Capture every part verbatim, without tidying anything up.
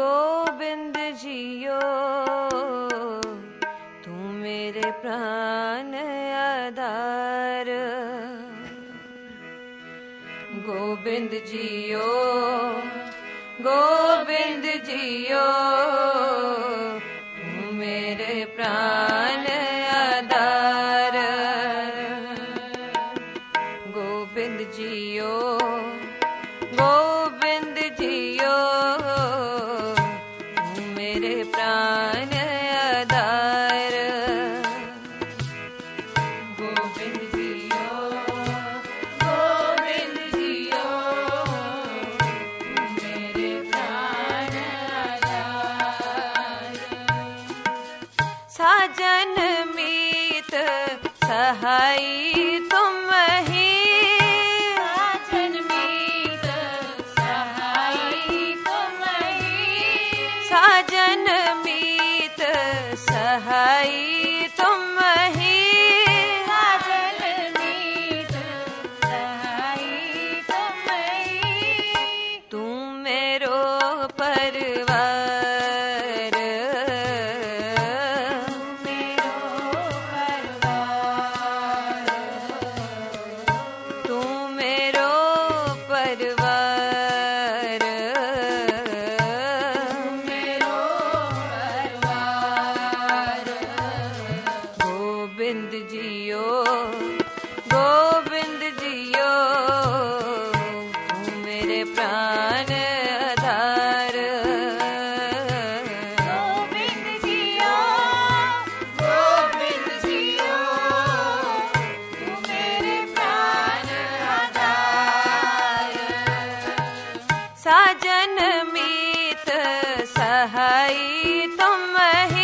गोविंद जियो तू मेरे प्राण आधार। गोविंद जियो गोविंद जियो तू मेरे प्राण आधार। गोविंद जियो गोविंद जियो तू मेरे प्राण आधार। गोविंद जियो गोविंद जियो तू मेरे प्राण आधार। साजन मीत सहाई तुम ही। साजन मीत सहाई तुम ही। साजन मीत सहाई तुम ही। साजन मीत सहाई तुम ही। तू मेरो परिवार। गोविंद जियो गोविंद जियो तू मेरे प्राण आधार। गोविंद जियो गोविंद जियो तू मेरे प्राण आधार। साजन मीत सहाई तुम ही।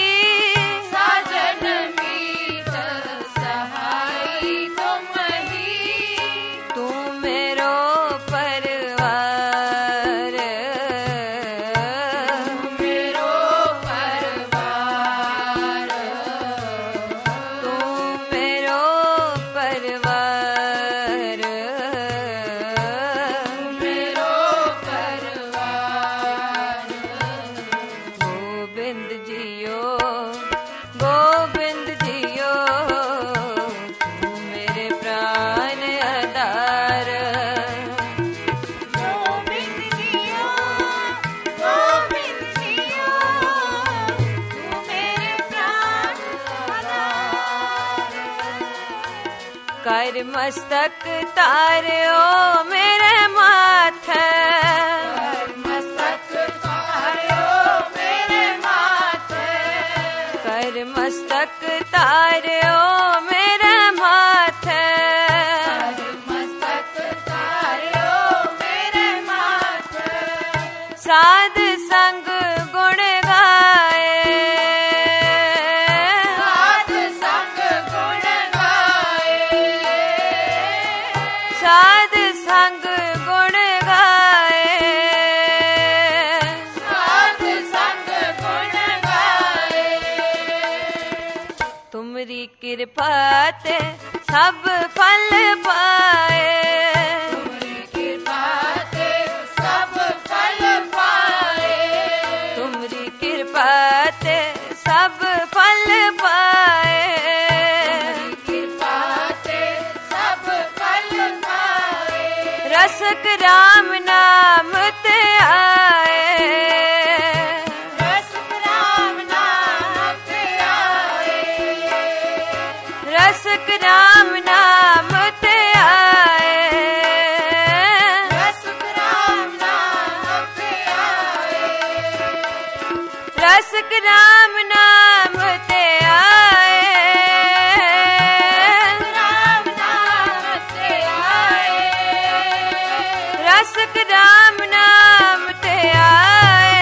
गोविंद जियो गोविंद जियो तू मेरे प्राण आधार। गोविंद जियो गोविंद जियो तू मेरे प्राण आधार। कर मस्तक तारो मेरे माथे। मस्तक तारो मेरे माथे। मस्तक तारो मेरे माथे। साध संग गुण गाए। साध संग गुण गाए। साध संग गुण गाए। साध संग गुण गाए। तुमरी कृपा ते सब फल पाए। तुमरी कृपा ते सब फल पाए। तुमरी कृपा ते सब फल पाए। तुमरी कृपा ते सब फल पाए। रसक राम नाम ते आए। रसक राम नाम ते आए। रसक राम नाम ते आए। रसक राम नाम ते आए। राम नाम ते आए। रसक राम नाम ते आए।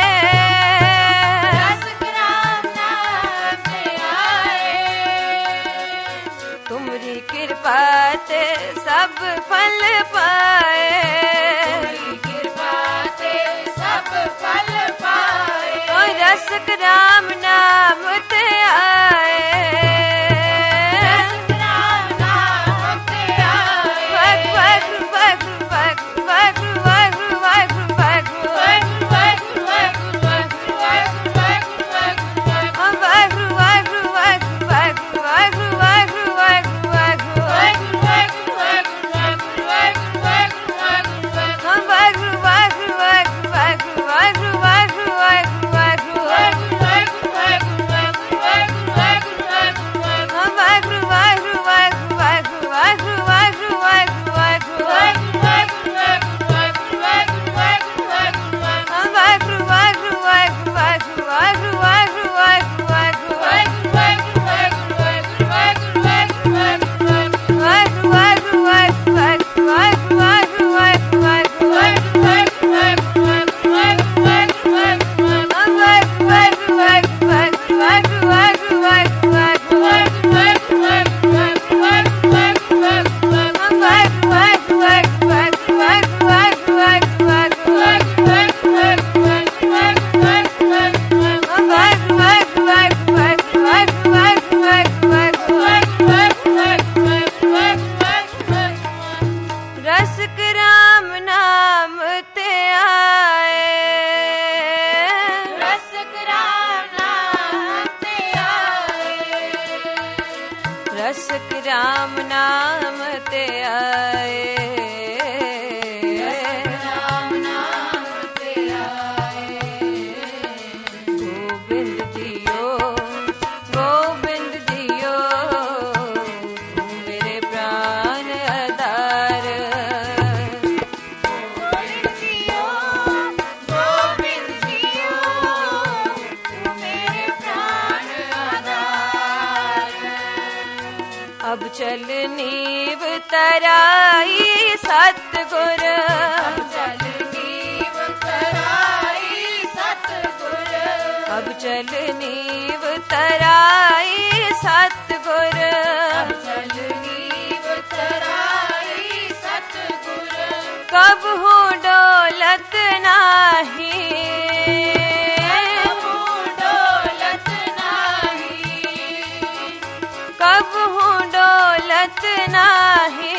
रसक राम नाम ते आए। तुमरी कृपा ते सब फल पाए। तुमरी कृपा ते सब फल पाए। और रसक राम नाम ते आए। रसक राम नाम ते आए। वागु वागु वागु वागु वागु वागु वागु वागु वागु वागु वागु राम नाम ते आए, राम नाम ते आए। गोविंद जियो गोविंद जियो, तू मेरे प्राण आधार। गोविंद जियो गोविंद जियो, तू मेरे प्राण आधार। अब चल नीव तराई सतगुर, चल नीव तराई सतगुर, अब चल नीव तराई सतगुर। चल नीव तराई सतगुर। कब हूँ डोलत नाही, कबहू डोलत नाही, कब हूँ डोलत नाही।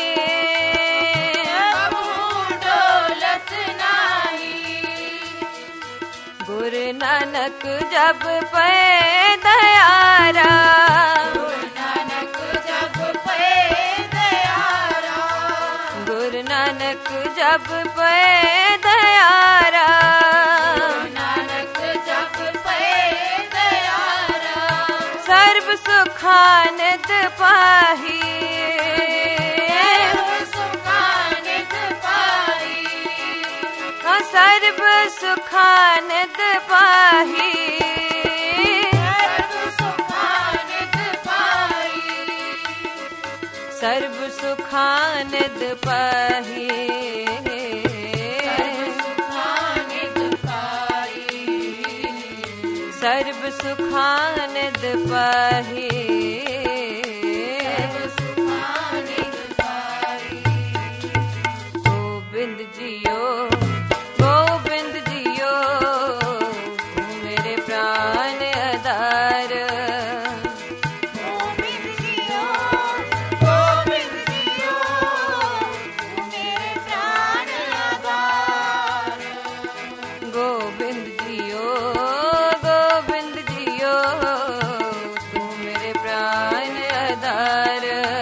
कबहू डोलत नाही। गुरु नानक जब पे दयारा, गुरु नानक जब पे दयारा, गुरु नानक जब पे दयारा। गुरु नानक जब पे दयारा। सर्व सुखानंद पाही, सर्व सुखानंद पाई, हाँ सर्व सुखानंद पाही। सर्व सुखानंद पाई, सर्व सुखानंद पाही, सुखानंद पाई, सर्व सुखानंद पाही। सुखानंद पाई। गोविंद जियो गोविंद जियो, तू मेरे प्राण आधार। गोविंद जियो गोविंद जियो, तू मेरे प्राण आधार। गोविंद जियो गोविंद जियो, तू मेरे प्राण आधार।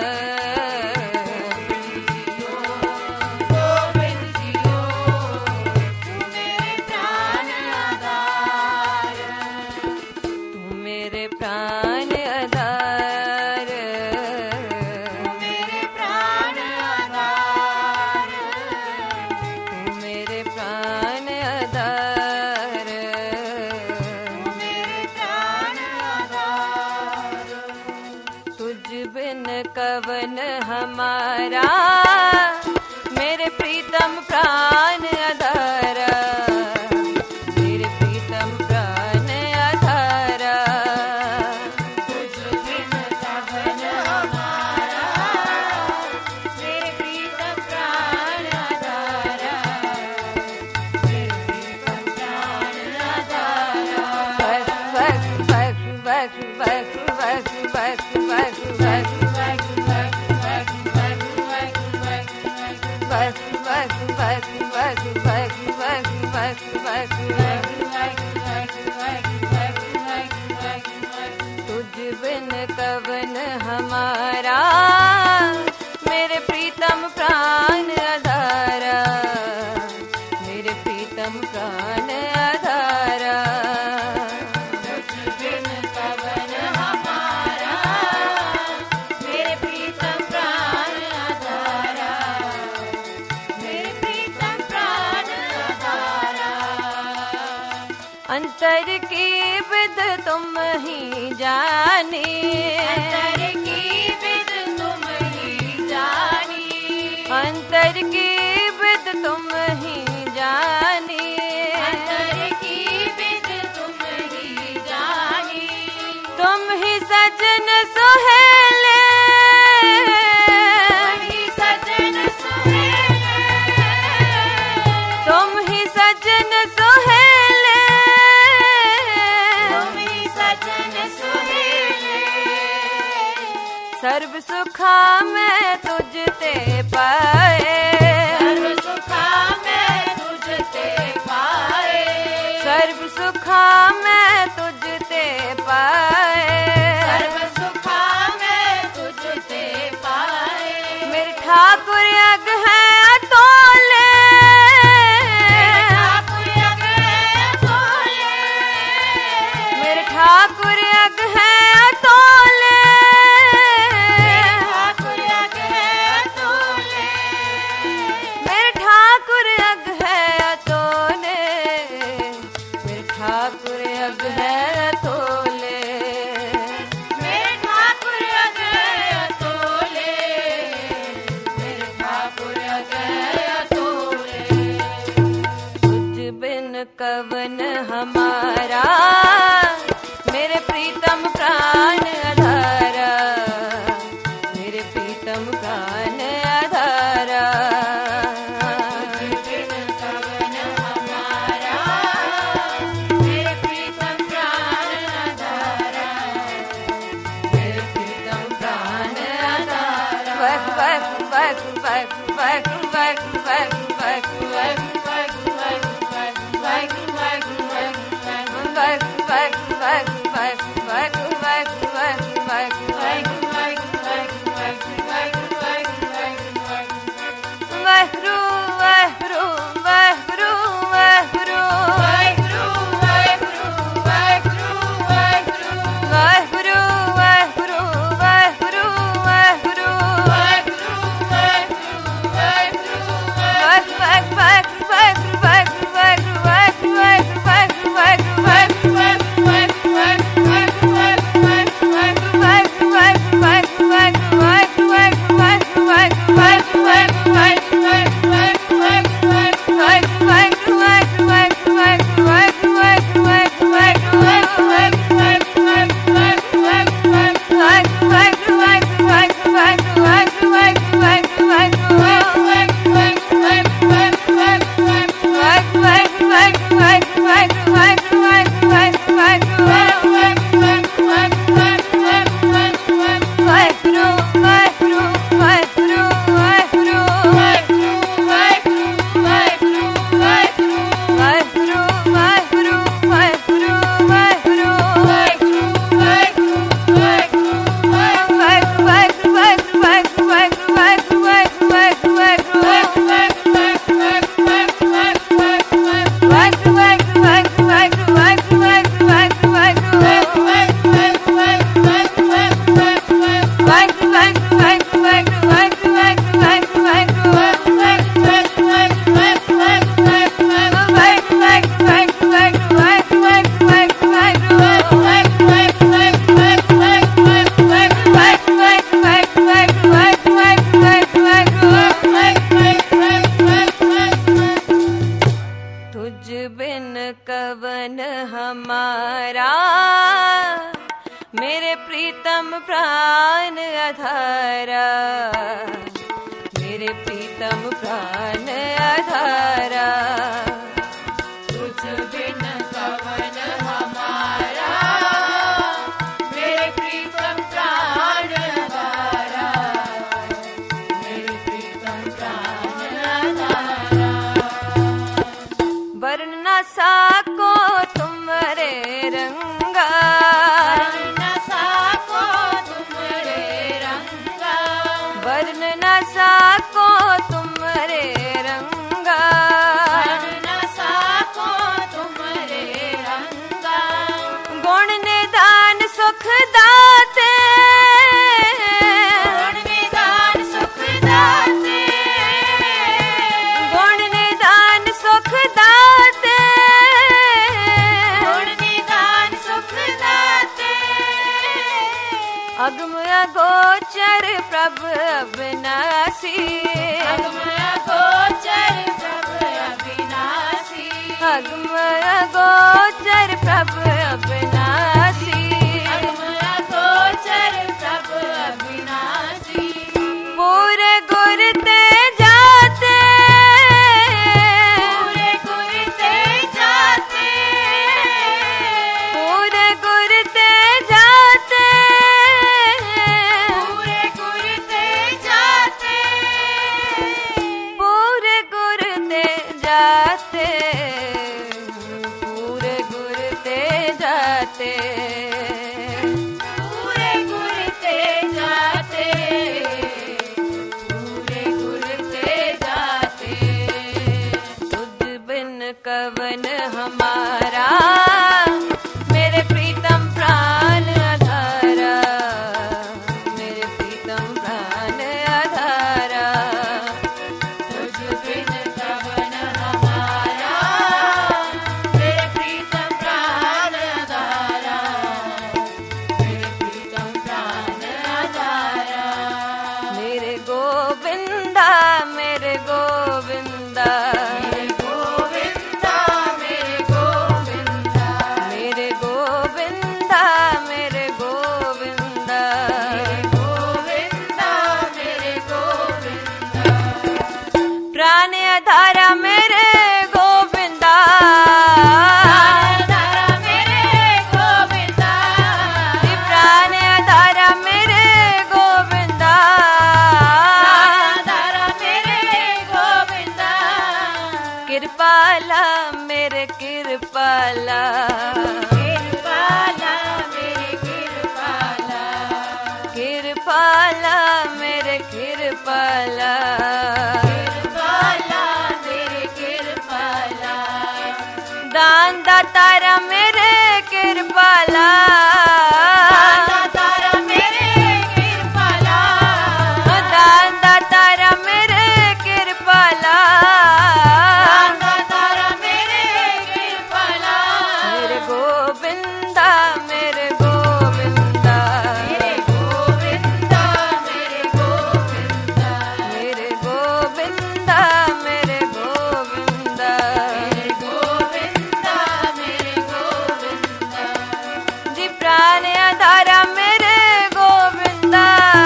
गोविंद जियो तू मेरे प्राण आधार। तू मेरे प्राण आधार, तू मेरे प्राण आधार। तू मेरे प्राण आधार। तू मेरे प्राण आधार। तुझ बिन कवन हमारा, मेरे प्रीतम प्राण आधारा, मेरे प्रीतम प्राण आधारा। तुझ बिन कवन हमारा, मेरे प्रीतम प्राण आधारा, मेरे प्रीतम प्राण आधारा। बक बक बक बक बक बक बक बक बक बक बक बक बक बक बक बक। तुझ बिन कवन हमारा, मेरे प्रीतम प्राण आधारा, मेरे प्रीतम प्राण आधारा। बिन कवन हमारा, मेरे प्रीतम प्राण आधारा, मेरे प्रीतम प्राण आधारा। अंतर की विद तुम ही जानी, अंतर की विद तुम ही जानी, अंतर की विद तुम ही जानी। अंतर की विद तुम ही जानी। तुम ही सजन सुहेले, तुम ही सजन सुहेले, तुम ही सजन सुहेले, तुम ही सजन सुहेले। सर्व सुखा मैं तुझ ते पाए, सर्व सुखा मैं तुझ ते पाए, सर्व सुखा मैं तुझ ते पाए, सर्व सुखा मैं तुझ ते ठाकुर अग है अतोले, ठाकुर अग है अतोले, मेरे ठाकुर अग है अतोले, मेरे ठाकुर अग है अतोले, मेरे ठाकुर अग है अतोले, मेरे ठाकुर अग है अतोले। तुझ बिन कवन हमारा, मेरे प्रीतम प्राण आधारा, मेरे प्रीतम प्राण आधारा। तुझ बिन कवन हमारा, मेरे प्रीतम प्राण आधारा, मेरे प्रीतम प्राण आधारा। वह वह वह वह वह वह वह वह वह कवन हमारा, मेरे प्रीतम प्राण आधारा, मेरे प्रीतम प्राण आधारा। तुझ बिन कवन हमारा, मेरे प्रीतम प्राण आधारा, मेरे प्रीतम प्राण आधारा। वर्ण न साको तुम्हारे रंगा, वर्ण न साको तुम्हारे रंगा, वर्ण न साको तुम्हारे रंगा, वर्ण न साको तुम्हारे रंगा। गुण निदान सुख दाते, गुण निदान सुख दाते, गुण निदान सुख दाते, गुण निदान सुख दाते। अगम अगोचर प्रभु अविनाशी, अगम अगोचर प्रभु अविनाशी, अगम अगोचर प्रभु अविनाशी, अगम अगोचर प्रभु अविनाशी। पूरे गुर ते जाते, पूरे गुर ते जाते, पूरे गुर ते जाते, पूरे गुर ते जाते, पूरे गुर ते जाते, पूरे गुर ते जाते, पूरे गुर ते जाते, पूरे गुर ते जाते। तुझ बिन कवन हमारा, मेरे प्रीतम दातारा मेरे कृपाला, दातारा मेरे कृपाला, दान दातारा मेरे कृपाला, दातारा मेरे कृपाला, मेरे गोविंदा मेरे गोविंदा, मेरे गोविंदा मेरे गोविंदा, मेरे गोविंदा मेरे गोविंदा, मेरे गोविंदा मेरे गोविंदा, जी प्राण आधारा मेरे गोविंदा,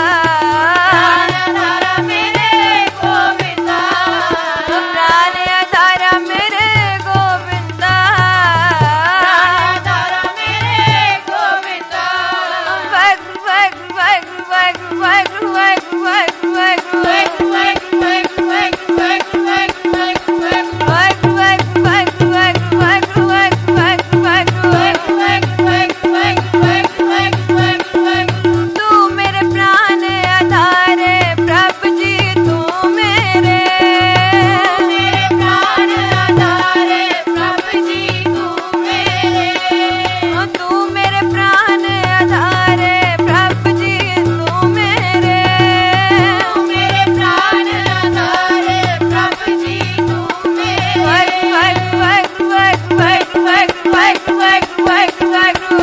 दातारा मेरे गोविंदा, प्राण आधारा मेरे गोविंदा, दातारा मेरे गोविंदा, वाहिगुरु वाहिगुरु वाहिगुरु वाहिगुरु वाहिगुरु वाहिगुरु वाहिगुरु वाहिगुरु वाहिगुरु तू मेरे प्राण आधारे प्रभु जी तू मेरे, मेरे प्राण आधारे प्रभु जी तू मेरे, तू मेरे प्राण आधारे प्रभु जी तू मेरे, मेरे प्राण आधारे प्रभु जी तू मेरे, वाहिगुरु वाहिगुरु वाहिगुरु वाहिगुरु वाहिगुरु वाहिगुरु वाहिगुरु वाहिगुरु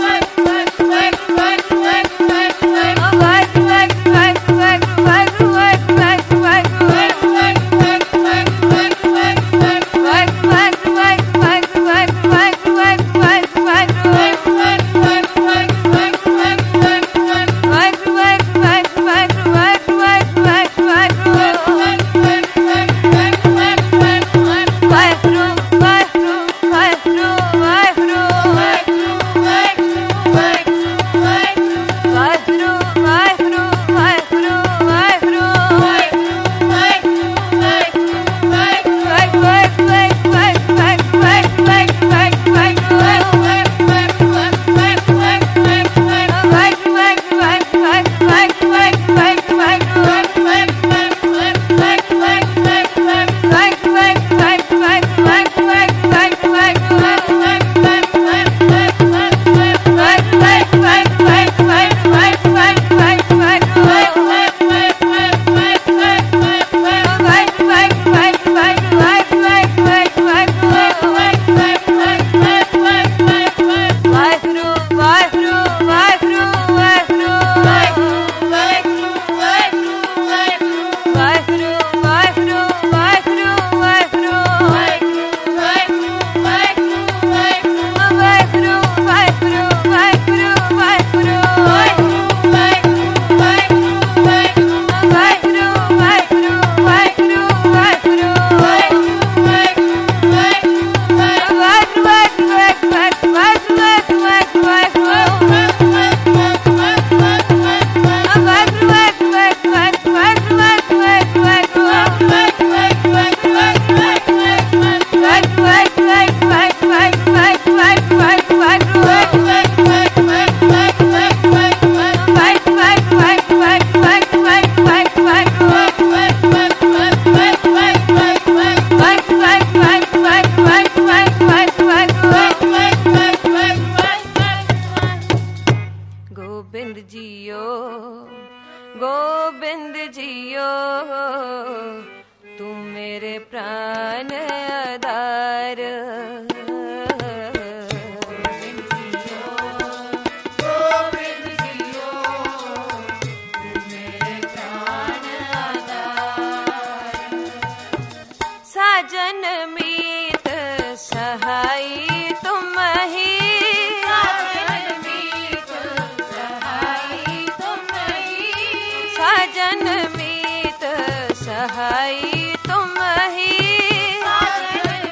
गोविंद जियो गोविंद जियो तू मेरे प्राण आधार, गोविंद जियो तू मेरे प्राण आधार, साजन मीत सहाई तुम ही, साजन मीत सहाई तुम ही, साजन मीत सहाई तुम ही, साजन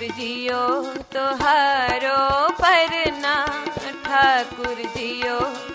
ठाकुर जियो तोहारो परना ठाकुर जियो